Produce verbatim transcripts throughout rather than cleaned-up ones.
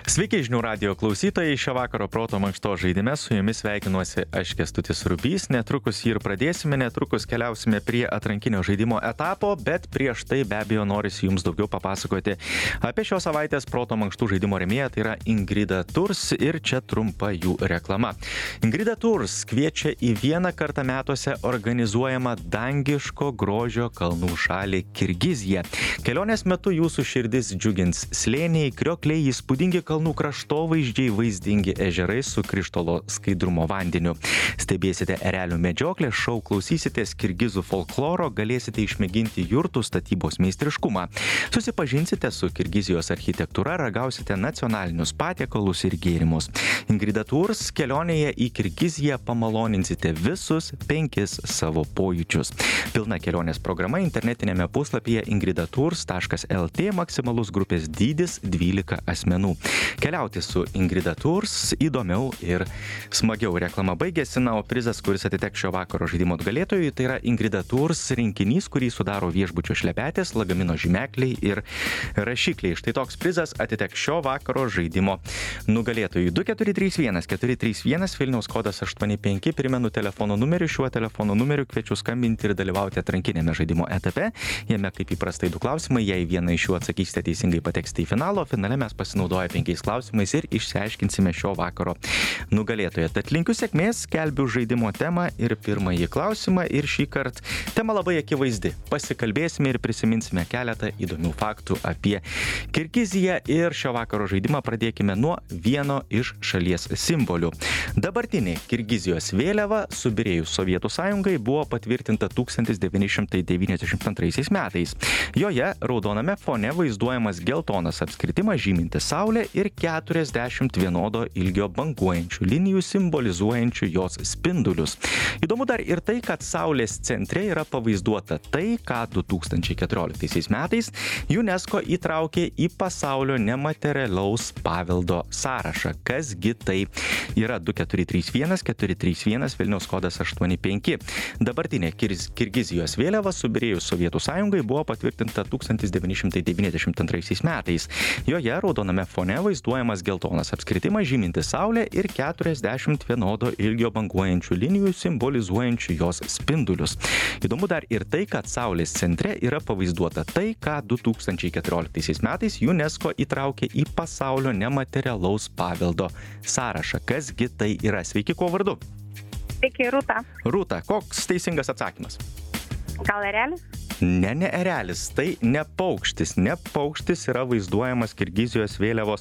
Sveiki žinių radijo klausytojai, šio vakaro proto mankštos žaidime su jumis sveikinuosi aš Kęstutis Rubys, netrukus jį ir pradėsime, netrukus keliausime prie atrankinio žaidimo etapo, bet prieš tai be abejo norisi jums daugiau papasakoti apie šios savaitės proto mankštų žaidimo rėmėją, tai yra Ingrida Tours ir čia trumpa jų reklama. Ingrida Tours kviečia į vieną kartą metuose organizuojamą dangiško grožio kalnų šalį Kirgiziją. Kelionės metu jūsų širdis džiugins slėniai, kriokliai, įspūdingi kalnų kraštovaizdžiai, vaizdingi ežerai su krištolo skaidrumo vandeniu. Stebėsite erelių medžioklę, šou klausysitės kirgizų folkloro, galėsite išmėginti jurtų statybos meistriškumą. Susipažinsite su Kirgizijos architektūra, ragausite nacionalinius patiekalus ir gėrimus. Ingrida Tours kelionėje į Kirgiziją pamaloninsite visus penkis savo pojūčius. Pilna kelionės programa internetinėme puslapyje ingrida tours taškas el tė, maksimalus grupės dydis dvylika asmenų. Keliauti su Ingrida Tours įdomiau ir smagiau. Reklama baigėsi, na, o prizas, kuris atiteks šio vakaro žaidimo atgalėtojui, tai yra Ingrida Tours rinkinys, kurį sudaro viešbučio šlepetės, lagamino žymekliai ir rašikliai. Štai toks prizas atiteks šio vakaro žaidimo nugalėtojui. du keturi trys vienas keturi trys vienas, Vilniaus kodas aštuoni penki, primenu telefono numeriu, šiuo telefono numeriu kviečiu skambinti ir dalyvauti atrankinėme žaidimo etape. Jame kaip įprastai du klausimai, jei vieną iš jų atsakysite teisingai, pateksite į finalo, finale mes pasinaudoję penkiais klausimais ir išsiaiškinsime šio vakaro nugalėtoją. Tad linkiu sėkmės, skelbiu žaidimo temą ir pirmąjį klausimą ir šį kartą tema labai akivaizdi. Pasikalbėsime ir prisiminsime keletą įdomių faktų apie Kirgiziją ir šio vakaro žaidimą pradėkime nuo vieno iš šalies simbolių. Dabartinė Kirgizijos vėliava subyrėjus Sovietų sąjungai buvo patvirtinta tūkstantis devyni šimtai devyniasdešimt antraisiais metais. Joje raudoname fone vaizduojamas geltonas apskritimas žymintis saulę ir keturiasdešimt vienodo ilgio banguojančių linijų simbolizuojančių jos spindulius. Įdomu dar ir tai, kad saulės centre yra pavaizduota tai, ką du tūkstančiai keturioliktaisiais metais UNESCO įtraukė į pasaulio nematerialaus paveldo sąrašą. Kasgi tai yra? Du keturi trys vienas keturi trys vienas, Vilniaus kodas aštuoni penki. Dabartinė Kirgizijos vėliava subyrėjus Sovietų sąjungai buvo patvirtinta tūkstantis devyni šimtai devyniasdešimt antraisiais metais. Joje raudoname fone vaizduojamas geltonas apskritimas žymintis saulę ir keturiasdešimt vienodo ilgio banguojančių linijų simbolizuojančių jos spindulius. Įdomu dar ir tai, kad saulės centre yra pavaizduota tai, ką du tūkstančiai keturioliktaisiais metais UNESCO įtraukė į pasaulio nematerialaus paveldo sąrašą. Kasgi tai yra? Sveiki, kuo vardu? Sveiki, Rūta. Rūta, koks teisingas atsakymas? Gal erelis? Ne, ne erelis, tai ne paukštis. Ne paukštis yra vaizduojamas Kirgizijos vėliavos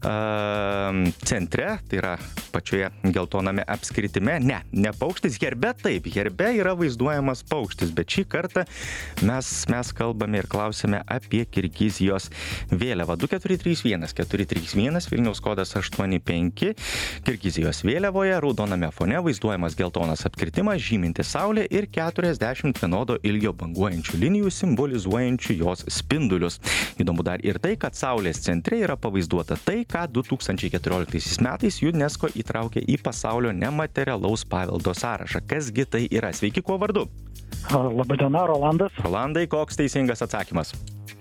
uh, centre, tai yra pačioje geltoname apskritime. Ne, ne paukštis, herbe taip, herbe yra vaizduojamas paukštis, bet šį kartą mes, mes kalbame ir klausime apie Kirgizijos vėliavą. Du keturi trys vienas keturi trys vienas, Vilniaus kodas aštuoni penki. Kirgizijos vėliavoje raudoname fone vaizduojamas geltonas apskritimas žymintis saulę ir keturiasdešimt vienodo ilgio banguojančių linijų simbolizuojančių jos spindulius. Įdomu dar ir tai, kad saulės centre yra pavaizduota tai, ką du tūkstančiai keturioliktaisiais metais UNESCO įtraukė į pasaulio nematerialaus paveldo sąrašą. Kasgi tai yra? Sveiki, kuo vardu? Labadiena, Rolandas. Rolandai, koks teisingas atsakymas?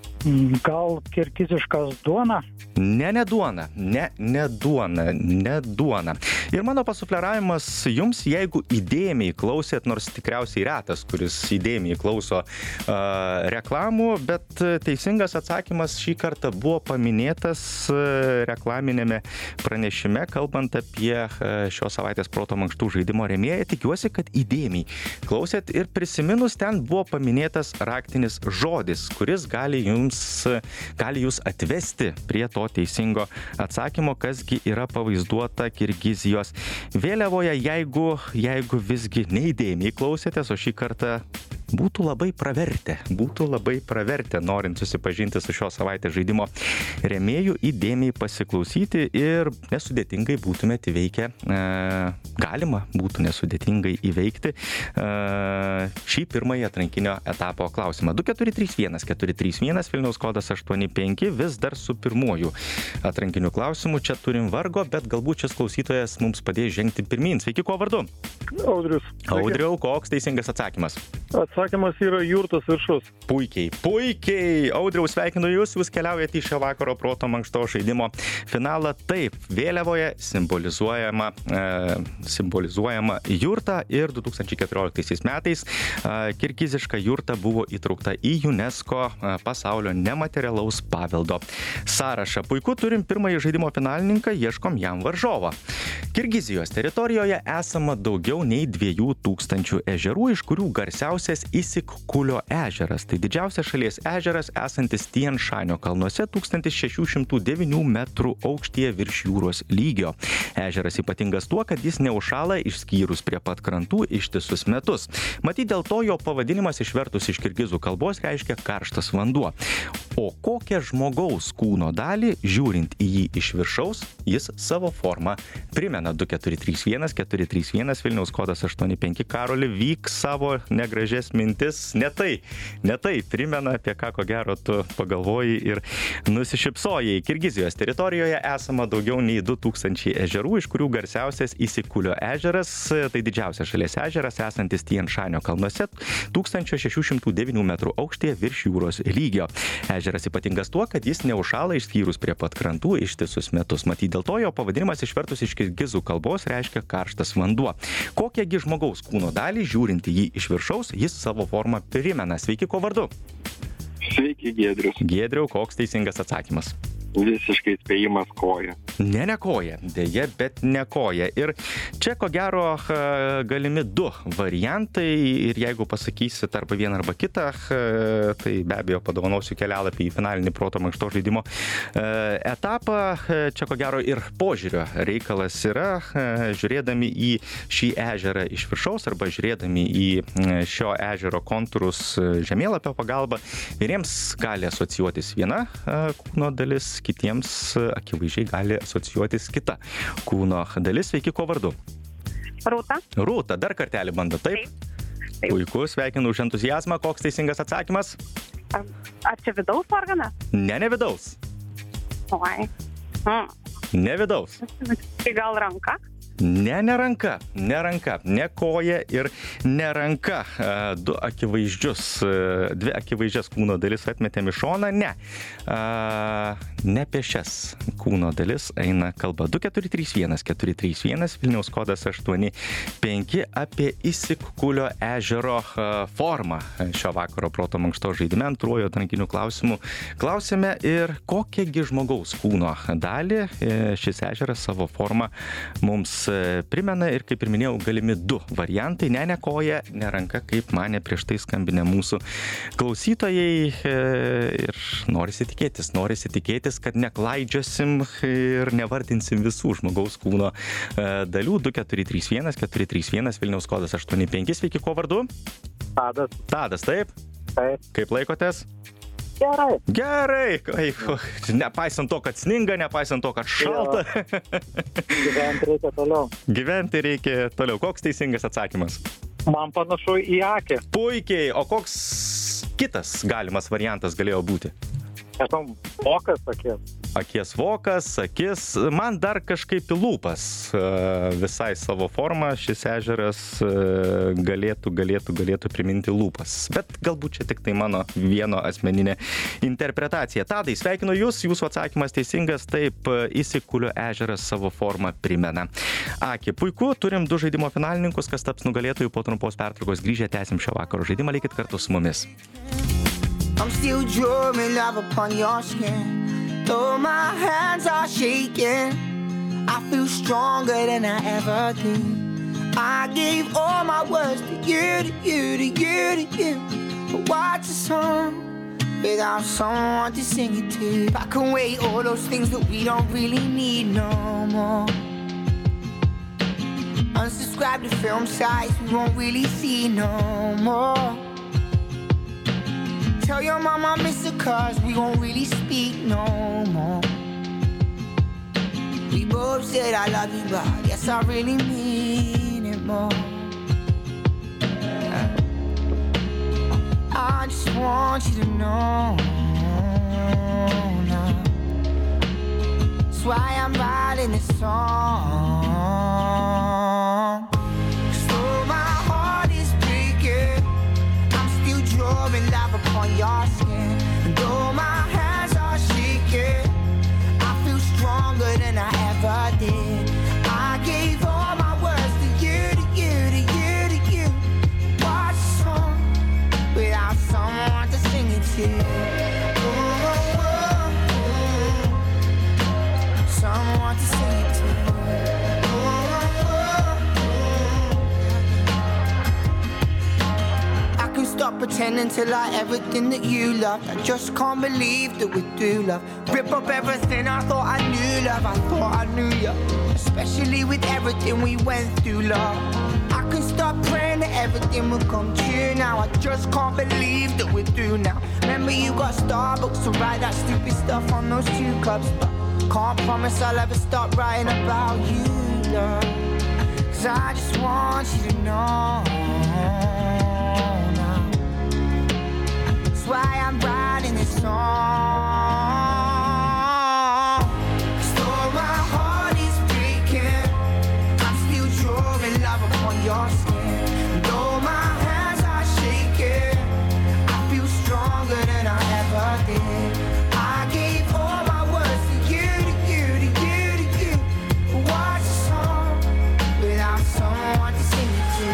Gal kirgiziškas duona? Ne, ne duona, ne, ne duona, ne duona. Ir mano pasufleravimas jums, jeigu įdėmiai klausėt, nors tikriausiai retas, kuris įdėmiai klauso uh, reklamų, bet teisingas atsakymas šį kartą buvo paminėtas uh, reklaminėme pranešime, kalbant apie uh, šios savaitės proto mankštų žaidimo rėmėją. Tikiuosi, kad įdėmiai klausėt ir prisiminus ten buvo paminėtas raktinis žodis, kuris gali jums, gali jūs atvesti prie to teisingo atsakymo, kasgi yra pavaizduota Kirgizijos vėliavoje. Jeigu, jeigu visgi neįdėmiai klausėtės, o šį kartą būtų labai pravertę, būtų labai pravertę, norint susipažinti su šios savaitės žaidimo rėmėjų, įdėmiai pasiklausyti ir nesudėtingai būtumėte įveikę, e, galima būtų nesudėtingai įveikti e, šį pirmąjį atrankinio etapo klausimą. Du keturi trys vienas keturi trys vienas, Vilniaus kodas aštuoni penki, vis dar su pirmuoju atrankiniu klausimu. Čia turim vargo, bet galbūt šis klausytojas mums padės žengti pirmyn. Sveiki, kuo vardu? Audrius. Audriau, koks teisingas atsakymas? Atsakymas atsakymas yra Jurtos viršus. Puikiai, puikiai. Audriau, sveikinu jūs, jūs keliaujate į šio vakaro proto mankšto žaidimo finalą. Taip, vėliavoje simbolizuojama, e, simbolizuojama jurta ir du tūkstančiai keturioliktaisiais metais e, kirgiziška jurta buvo įtraukta į UNESCO e, pasaulio nematerialaus paveldo sąrašą. Puiku, turim pirmąjį žaidimo finalininką, ieškom jam varžovą. Kirgizijos teritorijoje esama daugiau nei dviejų tūkstančių ežerų, iš kurių garsiausias Isikkulio ežeras. Tai didžiausias šalies ežeras esantis Tien Šanio kalnuose tūkstantis šešių šimtų devynių metrų aukštyje virš jūros lygio. Ežeras ypatingas tuo, kad jis neužšąla išskyrus prie pat krantų ištisus metus. Matyt, dėl to jo pavadinimas išvertus iš kirgizų kalbos reiškia karštas vanduo. O kokią žmogaus kūno dalį, žiūrint į jį iš viršaus, jis savo formą primena. Du keturi trys vienas keturi trys vienas Vilniaus kodas aštuoni penki. Karoli, vyk savo negražias mintis. Ne tai, ne tai primena, apie ką ko gero tu pagalvoji ir nusišypsojai. Kirgizijos teritorijoje esama daugiau nei du tūkstančiai ežerų, iš kurių garsiausias Isikkulio ežeras, tai didžiausias šalies ežeras esantis Tien Šanio kalnuose tūkstantis šešių šimtų devynių metrų aukštyje virš jūros lygio. Ežeras ypatingas tuo, kad jis neužšąla išskyrus prie pat krantų ištisus metus. Matyt, dėl to jo pavadinimas išvertus iš kirgizų kalbos reiškia karštas vanduo. Kokiagi žmogaus kūno dalį, žiūrint į jį iš viršaus, jis savo formą primena. Sveiki, ko vardu? Sveiki, Giedrius. Giedriau, koks teisingas atsakymas? Visiškai spėjimas koja. Ne, ne koja, dėja, bet ne koja. Ir čia, ko gero, galimi du variantai ir jeigu pasakysit arba vieną arba kitą, tai be abejo padovanosiu kelialapį į finalinį proto mankšto žaidimo etapą. Čia, ko gero, ir požiūrio reikalas yra, žiūrėdami į šį ežerą iš viršaus arba žiūrėdami į šio ežero kontūrus žemėlapio pagalba. Vieniems gali asocijuotis viena kūno dalis, kitiems akivaizdžiai gali asocijuotis kita kūno dalis. Sveiki, ko vardu? Rūta. Rūta, dar kartelį bando, taip? Taip. Taip. Puiku, sveikinu už entuziazmą. Koks teisingas atsakymas? Ar čia vidaus organas? Ne, ne vidaus. Oi. Mm. Ne vidaus. Tai gal ranka? Ne, ne ranka, ne ranka, ne koja ir ne ranka. Du akivaizdžius, dvi akivaizdžias kūno dalis atmetėm į šoną, ne. Ne apie šias kūno dalis eina kalba. Du keturi trys vienas keturi trys vienas Vilniaus kodas aštuoni penki apie Isikkulio ežero formą. Šio vakaro proto mankšto žaidime antruoju atrankiniu klausimu klausėme ir kokiagi žmogaus kūno dalį šis ežeras savo formą mums primena ir, kaip ir minėjau, galimi du variantai. Ne, ne koja, ne ranka, kaip mane prieš tai skambinę mūsų klausytojai. Ir norisi tikėtis, norisi tikėtis, kad neklaidžiosim ir nevardinsim visų žmogaus kūno dalių. Du keturi trys vienas keturi trys vienas Vilniaus kodas aštuoni penki. Sveiki, ko vardu? Tadas. Tadas, taip? Taip. Kaip laikotės? Gerai. Gerai, kaip, nepaisant to, kad sninga, nepaisant to, kad šalta. Gyventi reikia toliau. Gyventi reikia toliau. Koks teisingas atsakymas? Man panašu į akį. Puikiai, o koks kitas galimas variantas galėjo būti? Nežinau, vokas akis. Akies vokas, akis, man dar kažkaip į lūpas visai savo formą šis ežeras galėtų, galėtų, galėtų priminti lūpas. Bet galbūt čia tik tai mano vieno asmeninė interpretacija. Tadai, sveikinu jūs, jūsų atsakymas teisingas, taip, Isikkulio ežeras savo formą primena. Akį, puiku, turim du žaidimo finalininkus, kas taps nugalėtojų po trumpos pertraukos. Grįžę tęsim šio vakaro žaidimą, likit kartu su mumis. I'm still drumming love upon your skin. Though my hands are shaking, I feel stronger than I ever did. I gave all my words to you, to you, to you, to you. But what's a song without someone to sing it to? Pack away all those things that we don't really need no more. Unsubscribe to film sites we won't really see no more. Tell your mom I miss her cause we won't really speak no more. We both said I love you but yes I really mean it more. I just want you to know now. That's why I'm writing this song. Cause though my heart is breaking, I'm than I ever did. I gave all my words to you, to you, to you, to you. Watch a song without someone to sing it to. Oh, oh, oh. Someone to sing it to. Stop pretending to like everything that you love. I just can't believe that we do love. Rip up everything I thought I knew, love. I thought I knew you, especially with everything we went through, love. I can stop praying that everything will come true now. I just can't believe that we're through now. Remember you got Starbucks to write that stupid stuff on those two cups, but can't promise I'll ever stop writing about you, love. Cause I just want you to know. That's why I'm writing this song. Cause though my heart is breaking, I'm still drawing love upon your skin. And though my hands are shaking, I feel stronger than I ever did. I gave all my words to you, to you, to you, to you. But watch a song without someone to sing it to.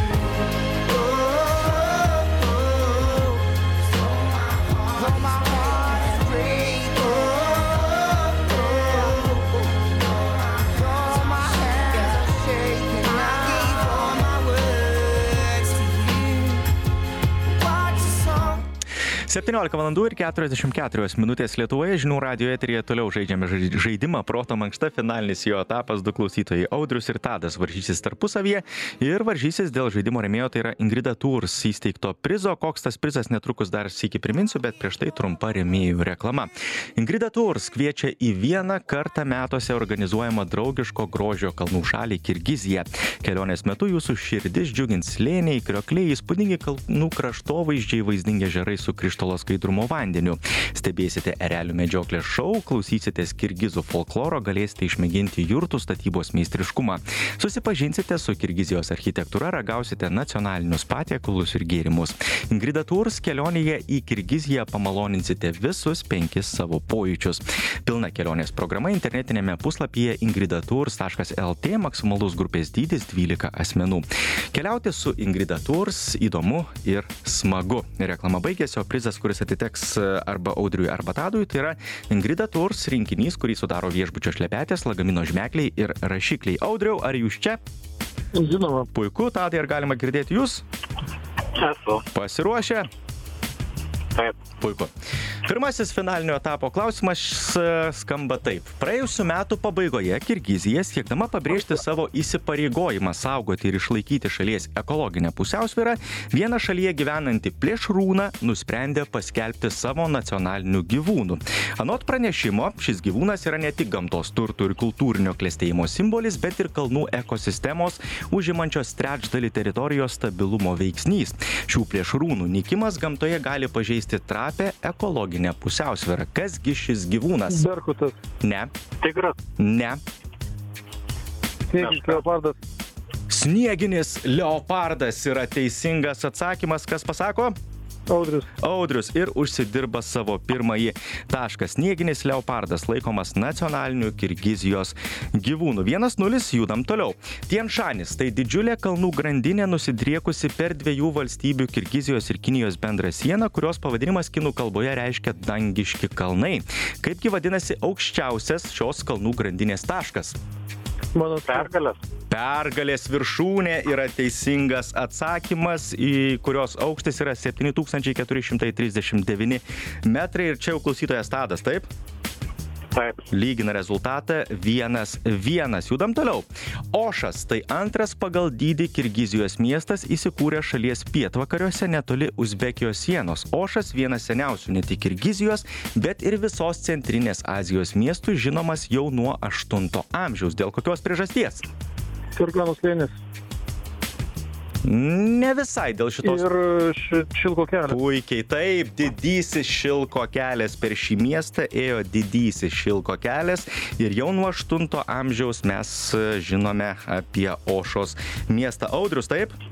septyniolika valandų ir keturiasdešimt keturios minutės Lietuvoje. Žinių radijo eteryje toliau žaidžiame žaidimą Proto mankšta. Finalinis jo etapas. Du klausytojai Audrius ir Tadas varžysis tarpusavyje ir varžysis dėl žaidimo rėmėjo, tai yra Ingrida Tours įsteigto prizo. Koks tas prizas netrukus dar sykį priminsiu, bet prieš tai trumpa rėmėjų reklama. Ingrida Tours kviečia į vieną kartą metuose organizuojamą draugiško grožio kalnų šalį Kirgiziją. Kelionės metu jūsų širdis džiugins slėniai, kriokliai, įspūdingi kalnų kraštovaizdžiai, vaizdingi ežerai su krištolo skaidrumo vandeniu. Stebėsite erelių medžioklės šou, klausysitės kirgizų folkloro, galėsite išmėginti jurtų statybos meistriškumą. Susipažinsite su Kirgizijos architektūra, ragausite nacionalinius patiekalus ir gėrimus. Ingrida Tours kelionėje į Kirgiziją pamaloninsite visus penkis savo pojūčius. Pilna kelionės programa internetinėme puslapyje ingrida tours taškas el tė, maksimalus grupės dydis dvylika asmenų. Keliauti su Ingrida Tours įdomu ir smagu. Reklama baigėsi, o prizas, kuris atiteks arba Audriui, arba Tadui, tai yra Ingrida Tours rinkinys, kurį sudaro viešbučio šlepetės, lagamino žmekliai ir rašikliai. Audriau, ar jūs čia? Žinoma. Puiku, Tadai, ar galima girdėti jūs? Esu. Pasiruošę? Taip. Puiku. Pirmasis finalinio etapo klausimas skamba taip. Praėjusių metų pabaigoje Kirgizija, siekdama pabrėžti savo įsipareigojimą saugoti ir išlaikyti šalies ekologinę pusiausvyrą, vieną šalyje gyvenantį plėšrūną nusprendė paskelbti savo nacionaliniu gyvūnu. Anot pranešimo, šis gyvūnas yra ne tik gamtos turtų ir kultūrinio klestėjimo simbolis, bet ir kalnų ekosistemos užimančios trečdalį teritorijos stabilumo veiksnys. Šių plėšrūnų nykimas gamtoje gali pažeisti trapę ekologinę pusiausvyrą. Kasgi šis gyvūnas? Berkutas. Ne. Tigras. Ne. Snieginis leopardas. Snieginis leopardas yra teisingas atsakymas. Kas pasako? Audrius. Audrius ir užsidirba savo pirmąjį tašką. Snieginis leopardas laikomas nacionaliniu Kirgizijos gyvūnu. vienas nulis, judam toliau. Tien Šanis tai didžiulė kalnų grandinė nusidriekusi per dviejų valstybių Kirgizijos ir Kinijos bendrą sieną, kurios pavadinimas kinų kalboje reiškia dangiški kalnai. Kaipgi vadinasi aukščiausias šios kalnų grandinės taškas? Mano pergalės. Pergalės viršūnė yra teisingas atsakymas, į kurios aukštis yra septyni tūkstančiai keturi šimtai trisdešimt devyni metrai. Ir čia jau klausytojas Tadas, taip? Taip. Lygina rezultatą vienas vienas. Judam toliau. Ošas tai antras pagal dydį Kirgizijos miestas, įsikūrė šalies pietvakariuose netoli Uzbekijos sienos. Ošas vienas seniausių ne tik Kirgizijos, bet ir visos centrinės Azijos miestų, žinomas jau nuo aštunto amžiaus. Dėl kokios priežasties? Fergano slėnis. Ne visai dėl šitos. Ir ši, Šilko kelias. Puikiai, taip, didysis Šilko kelias. Per šį miestą ėjo didysis Šilko kelias ir jau nuo aštunto amžiaus mes žinome apie Ošos miestą. Audrius, taip?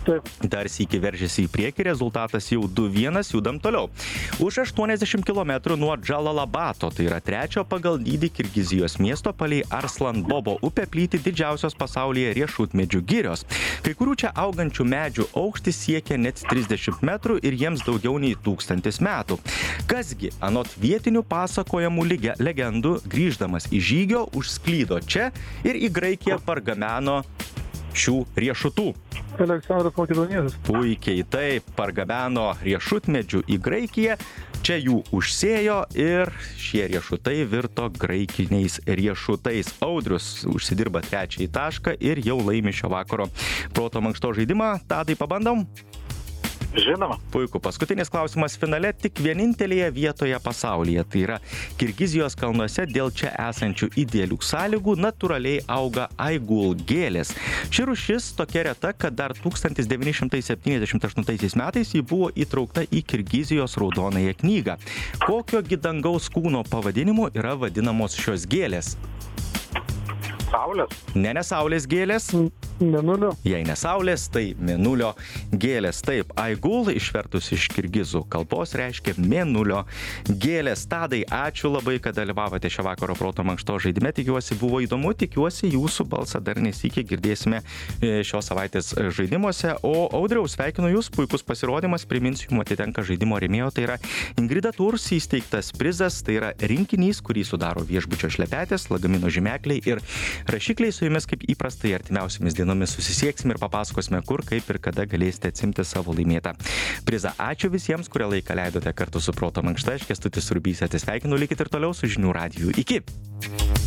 Taip. Dar sykį veržėsi į priekį, rezultatas jau du vienas, judam toliau. Už aštuoniasdešimt kilometrų nuo Džalalabato, tai yra trečio pagal dydį Kirgizijos miesto palei Arslan Bobo upę plyti didžiausios pasaulyje riešutmedžių girios. Kai kurių čia augančių medžių aukštis siekia net trisdešimt metrų ir jiems daugiau nei tūkstantis metų. Kasgi, anot vietinių pasakojamų legendų, grįždamas į žygio, užsklydo čia ir į Graikiją pargameno šių riešutų. Aleksandras Makedonietis. Puikiai, taip, pargabeno riešutmedžių į Graikiją, čia jų užsėjo ir šie riešutai virto graikiniais riešutais. Audrius užsidirba trečiąjį tašką ir jau laimi šio vakaro proto mankšto žaidimą. Tadai, pabandom? Žinoma. Puiku. Paskutinis klausimas finale tik vienintelėje vietoje pasaulyje. Tai yra Kirgizijos kalnuose dėl čia esančių idealių sąlygų natūraliai auga aigul gėlės. Ši rūšis tokia reta, kad dar tūkstantis devyni šimtai septyniasdešimt aštuntaisiais metais ji buvo įtraukta į Kirgizijos raudonąją knygą. Kokio gi dangaus kūno pavadinimu yra vadinamos šios gėlės? Saulės. Ne, ne saulės gėlės. Mėnulio. Jei ne saulės, tai mėnulio gėlės. Taip, aigul išvertus iš kirgizų kalbos reiškia mėnulio gėlės. Tadai, ačiū labai, kad dalyvavote šio vakaro proto mankšto žaidime. Tikiuosi buvo įdomu, tikiuosi jūsų balsą dar nesykį girdėsime šios savaitės žaidimuose. O Audriaus, sveikinu jūs, puikus pasirodymas, priminsiu, jums atitenka žaidimo rėmėjo, tai yra Ingrida Tours įsteigtas prizas, tai yra rinkinys, kurį sudaro viešbučio šlepetės, lagamino žymekliai ir rašikliai. Su jumis kaip įprastai artimiausiamis dienomis susisieksime ir papasakosime, kur, kaip ir kada galėsite atsimti savo laimėtą prizą. Ačiū visiems, kurie laiką leidote kartu su proto mankšta. Aš Kęstutis Urbys atsisveikinu, likit ir toliau su žinių radiju. Iki!